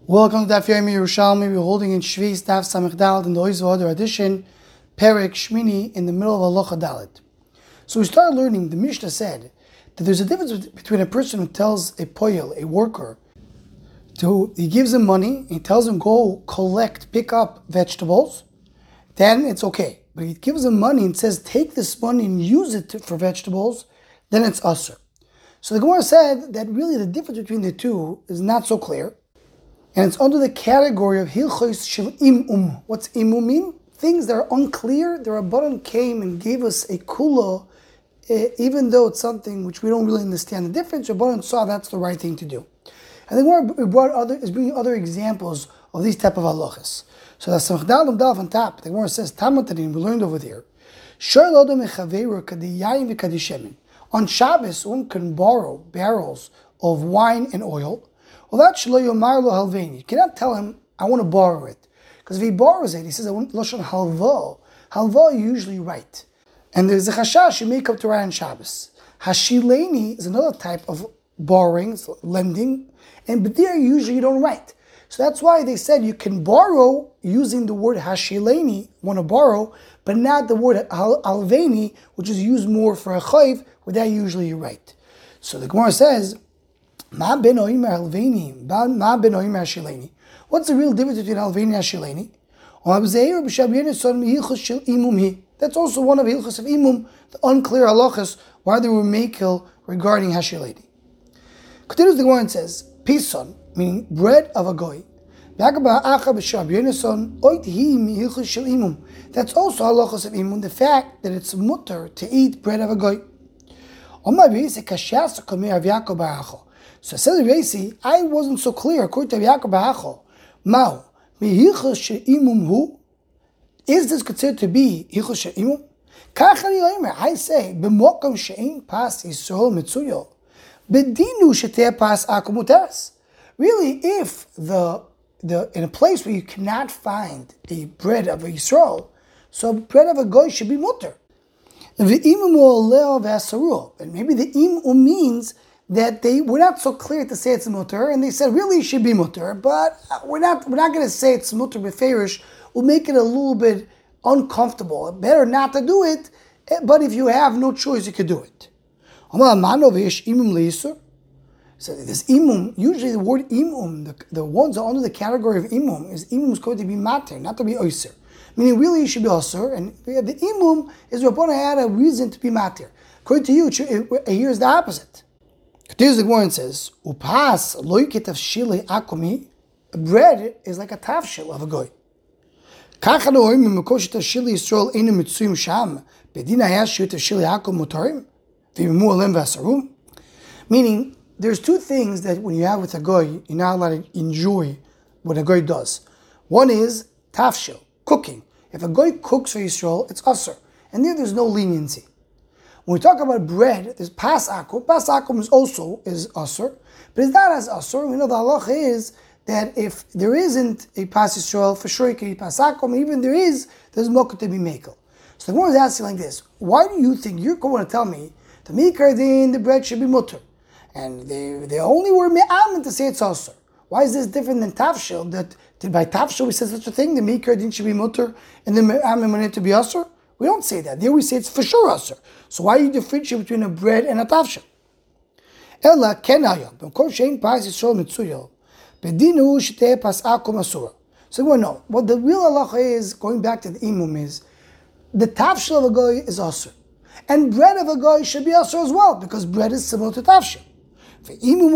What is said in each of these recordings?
Welcome to Daf Yomi Yerushalmi. We're holding in Shvi's Daf Samech Dalet in the Oiz V'Odor edition, Perek Shmini in the middle of Halacha Dalet. So we started learning. The Mishnah said that there's a difference between a person who tells a poyel, a worker, he gives him money, he tells him go pick up vegetables, then it's okay. But he gives him money and says take this money and use it for vegetables, then it's usher. So the Gemara said that really the difference between the two is not so clear. And it's under the category of Hilchos Shel Imum. What's Imum mean? Things that are unclear. The Rabbanan came and gave us a kula, even though it's something which we don't really understand the difference. Rabbanan saw that's the right thing to do. And then is bringing other examples of these type of halachas. So that's Samech Dalet on top. The Gemara says Tamatarin. We learned over there. On Shabbos, one can borrow barrels of wine and oil. Well, that's Shelo Yomar Lo Halveini. You cannot tell him, I want to borrow it. Because if he borrows it, he says, I want Lashon Halva. Halva you usually write. And there's a chashash you make up to write on Shabbos. Hashileni is another type of borrowing, so lending. And there usually you don't write. So that's why they said you can borrow using the word Hashileni, want to borrow, but not the word Halveini, which is used more for a chayv, where that usually you write. So the Gemara says, What's the real difference between Halveini and Hashileni? That's also one of Hilchos of Imum, the unclear halachas, why they were makel regarding Hashileni. Continues the Gemara and says, Pison, meaning bread of a goy. That's also halachas of Imum, the fact that it's mutter to eat bread of a goy. So says Reisi, I wasn't so clear according to Yaakov Ba'acho. Mao, mihichos she'imum hu? Is this considered to be hichos she'imum? I say, b'mokom she'in pas Yisrael mitzuyo, b'dinu she'teh pas akumuteres. Really, if the in a place where you cannot find a bread of a Yisrael, so bread of a goy should be mutter. And maybe the imum means that they were not so clear to say it's mutter, and they said really it should be mutter, but we're not going to say it's mutter b'ferish. We'll make it a little bit uncomfortable. Better not to do it, but if you have no choice, you could do it. So this imum, usually the word imum, the ones that are under the category of imum is going to be mater, not to be oiser. Meaning really it should be oser, and the imum is Rabbana had a reason to be mater. According to you, here's the opposite. Continues the Gemara and says, "Upas loiket tafshili akomi." Bread is like a tafshil of a goy. Kacha no'im mikosh tafshili Yisrael enu mitzuyim sham bedina hayashu tafshili akom mutarim v'yimu alem v'asarum. Meaning, there's two things that when you have with a goy, you're not allowed to enjoy what a goy does. One is tafshil, cooking. If a goy cooks for Yisrael, it's usher, and there's no leniency. When we talk about bread, there's pas akum. Pas akum is also usher, but it's not as usher. We know the halacha is that if there isn't a pas Yisrael, for sure you can eat pas akum. Even there's mocha to be makel. So the Gemara is asking like this: why do you think you're going to tell me the mikardin, the bread should be mutter, and they only were me'amin to say it's usher? Why is this different than tafshil? That by tafshil we said such a thing: the mikardin should be mutter, and the me'amin wanted to be usher. We don't say that. There we say it's for sure usher. So why do you differentiate between a bread and a tafshil? Ella kenayam b'kol shein pas Yisrael mitzuyo bedinu sheteh pas akum asura. So we know what the real halacha is. Going back to the imum is the tafshil of a goy is usher, and bread of a goy should be usher as well because bread is similar to tafshil. But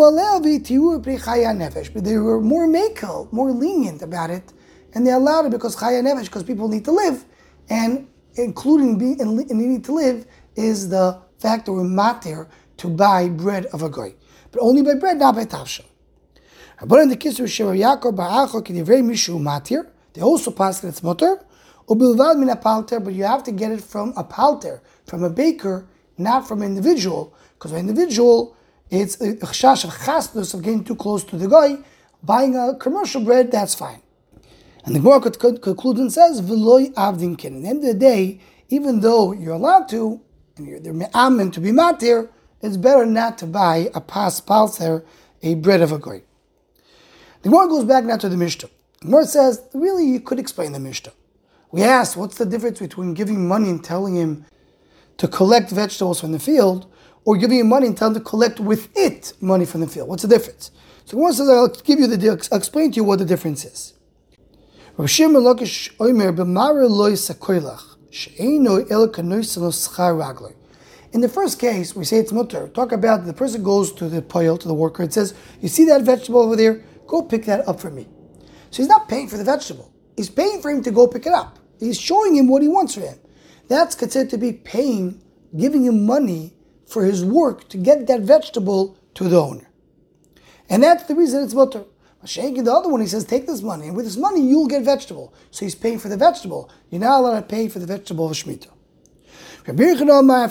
they were more makel, more lenient about it, and they allowed it because chaya nefesh, because people need to live, and including being and needing to live is the fact that we're matir to buy bread of a goy, but only by bread, not by tafshil. But in the case of Sheva Yaakov Ba'acho K'divrei Mishu Matir, they also pass that it's mutter, ubilvad min a palter, but you have to get it from a palter, from a baker, not from an individual, because an individual it's a chash of chasdus of getting too close to the guy. Buying a commercial bread, that's fine. And the Gemara concludes and says, "V'loi avdinkin." At the end of the day, even though you're allowed to, and they're me'amin to be matir, it's better not to buy a pas palter, a bread of a goy. The Gemara goes back now to the Mishnah. The Gemara says, really, you could explain the Mishnah. We asked, what's the difference between giving money and telling him to collect vegetables from the field, or giving him money and telling him to collect with it money from the field? What's the difference? So the Gemara says, I'll explain to you what the difference is. Rav Shimon Lakish Omer b'mara loy sakoylach she'eino el kanoiselo schar ragloi. In the first case, we say it's mutter. Talk about the person goes to the poil, to the worker, and says, you see that vegetable over there? Go pick that up for me. So he's not paying for the vegetable. He's paying for him to go pick it up. He's showing him what he wants from him. That's considered to be paying, giving him money for his work to get that vegetable to the owner. And that's the reason it's mutter. The other one, he says, take this money, and with this money, you'll get vegetable. So he's paying for the vegetable. You're not allowed to pay for the vegetable of Shemitah. Rabbi Yochanan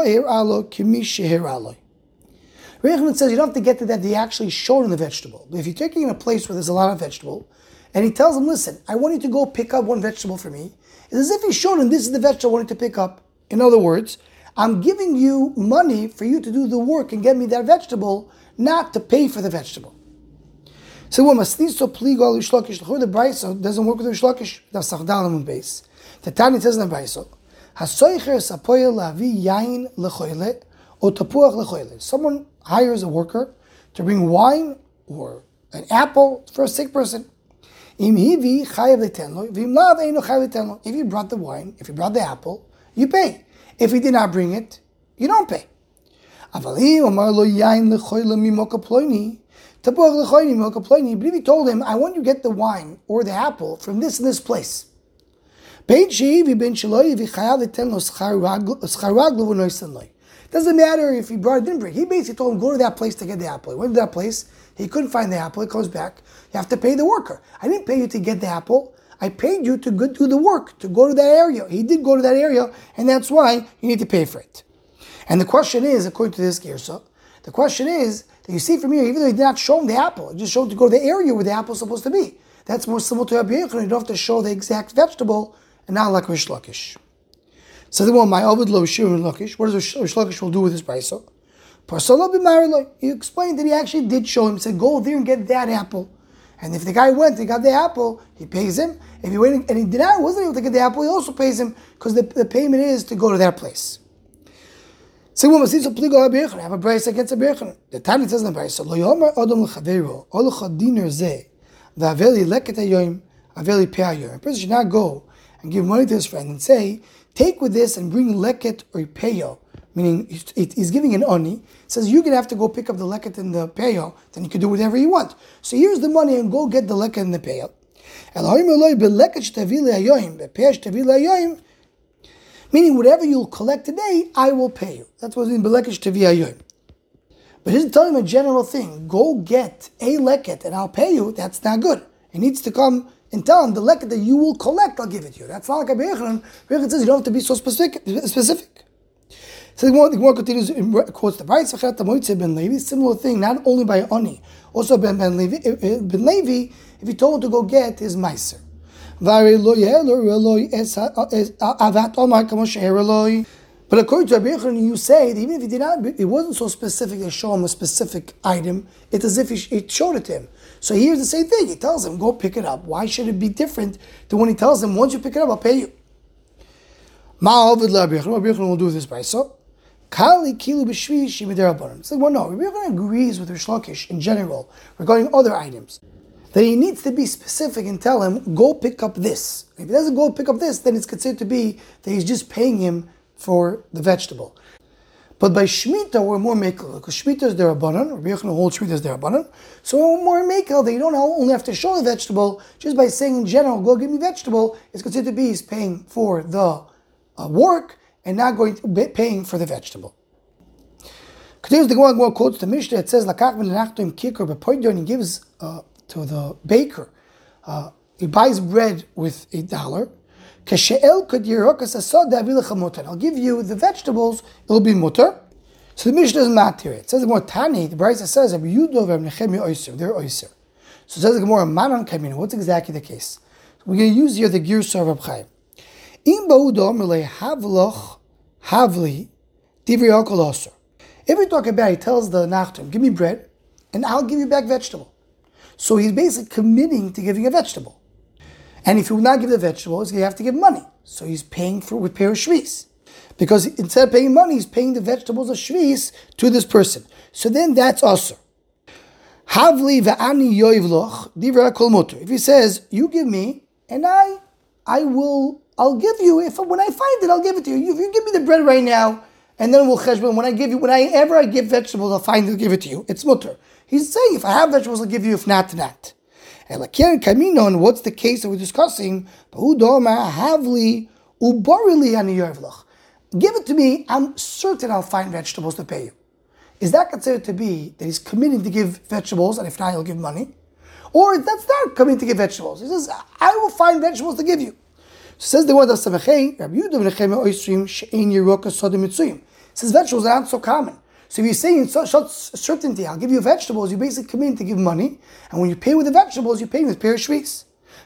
says you don't have to get to that. They actually showed him the vegetable. But if you're taking in a place where there's a lot of vegetable, and he tells him, listen, I want you to go pick up one vegetable for me, it's as if he showed him, this is the vegetable I want you to pick up. In other words, I'm giving you money for you to do the work and get me that vegetable, not to pay for the vegetable. So the Brisa doesn't work with the Rishlakish. That's Sachdalam base. The Tanya says in the Brisa, someone hires a worker to bring wine or an apple for a sick person. If he brought the wine, if he brought the apple, you pay. If he did not bring it, you don't pay. But if he told him, I want you to get the wine or the apple from this and this place, doesn't matter if he brought it, didn't bring. He basically told him, go to that place to get the apple. He went to that place, he couldn't find the apple, he comes back, you have to pay the worker. I didn't pay you to get the apple, I paid you to go do the work, to go to that area. He did go to that area, and that's why you need to pay for it. And the question is, according to this Girsa, the question is, that you see from here, even though he did not show him the apple, he just showed him to go to the area where the apple is supposed to be. That's more similar to Rabbi Yochanan. You don't have to show the exact vegetable, and not like Rish Lakish. So the one, my Ovid lo Shir and Lakish. What does Rish Lakish will do with this brayso? Parsalo b'marilo. He explained that he actually did show him. He said, go there and get that apple. And if the guy went and got the apple, he pays him. If he went and he wasn't able to get the apple, he also pays him because the payment is to go to that place. So when we see so pligo Rabbi Yochanan, have a brayso against Rabbi Yochanan. The Tanya says in the brayso, lo yomer adam l'chaveiro, ol l'chadiner zeh, v'aveli leket hayoyim, aveli pei hayoyim. A person should not go and give money to his friend and say, take with this and bring leket or peyo, meaning he's giving an oni. He says, you're going to have to go pick up the leket and the peyo, then you can do whatever you want. So here's the money and go get the leket and the peyo. Meaning whatever you'll collect today, I will pay you. That's what in belekesh tevi hayoyim. But he's telling him a general thing. Go get a leket and I'll pay you. That's not good. He needs to come and tell him the leket that you will collect, I'll give it to you. That's not like Rabbi Yochanan. Rabbi Yochanan says you don't have to be so specific. So the Gemara continues, quotes the Brayso Chet Moitze ben Levi, similar thing, not only by Oni, also ben Levi, if he told him to go get his meiser. But according to Rabbi Yochanan, you say that even if he did not, it wasn't so specific to show him a specific item, it's as if he showed it to him. So here's the same thing. He tells him, go pick it up. Why should it be different than when he tells him, once you pick it up, I'll pay you? Rabbi Yochanan will do this by so. It's like, well, no, Rabbi Yochanan agrees with Rish Lakish in general regarding other items. That he needs to be specific and tell him, go pick up this. If he doesn't go pick up this, then it's considered to be that he's just paying him for the vegetable. But by Shemitah, we're more mekel, because Shemitah is derabanan. Rabbi Yochanan holds Shemitah is derabanan. So we're more mekel that you don't only have to show the vegetable, just by saying in general, go give me vegetable, it's considered to be he's paying for the work and not going to be paying for the vegetable. Continues the Gemara quotes the Mishnah. It says, "Lakach v'lenachto kikar b'poido," and he gives to the baker. He buys bread with $1. I'll give you the vegetables, it'll be mutter. So the Mishnah doesn't matter. It says the Gemara Tani, the Brisa says, they're oyser. So it says the Gemara Manan Kamin. What's exactly the case? We're going to use here the Girsa of Reb Chaim. If we talk about, he tells the Nachtum, give me bread, and I'll give you back vegetable. So he's basically committing to giving a vegetable. And if he would not give the vegetables, he have to give money. So he's paying with pair of shvis. Because instead of paying money, he's paying the vegetables of shvis to this person. So then that's also. Havli va'ani yoivloch divra kol muter. If he says, you give me, and I'll give you, when I find it, I'll give it to you. If you give me the bread right now, and then we'll cheshbon, whenever I give vegetables, I'll find it, I'll give it to you. It's mutter. He's saying, if I have vegetables, I'll give you, if not, not. And what's the case that we're discussing? Give it to me, I'm certain I'll find vegetables to pay you. Is that considered to be that he's committing to give vegetables, and if not, he'll give money? Or that's not committing to give vegetables. He says, I will find vegetables to give you. So says the word of Samachei, says vegetables are not so common. So if you're saying in such certainty, I'll give you vegetables, you basically commit to give money, and when you pay with the vegetables, you pay with pair of shvis.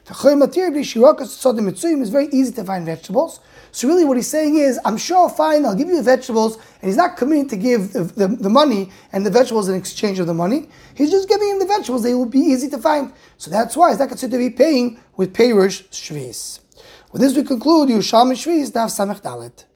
It's very easy to find vegetables. So really what he's saying is, I'm sure I'll give you the vegetables, and he's not committing to give the money and the vegetables in exchange of the money. He's just giving him the vegetables, they will be easy to find. So that's why he's not considered to be paying with peirush shvis. With this we conclude Yerushalmi Shvis Daf Samech Dalet.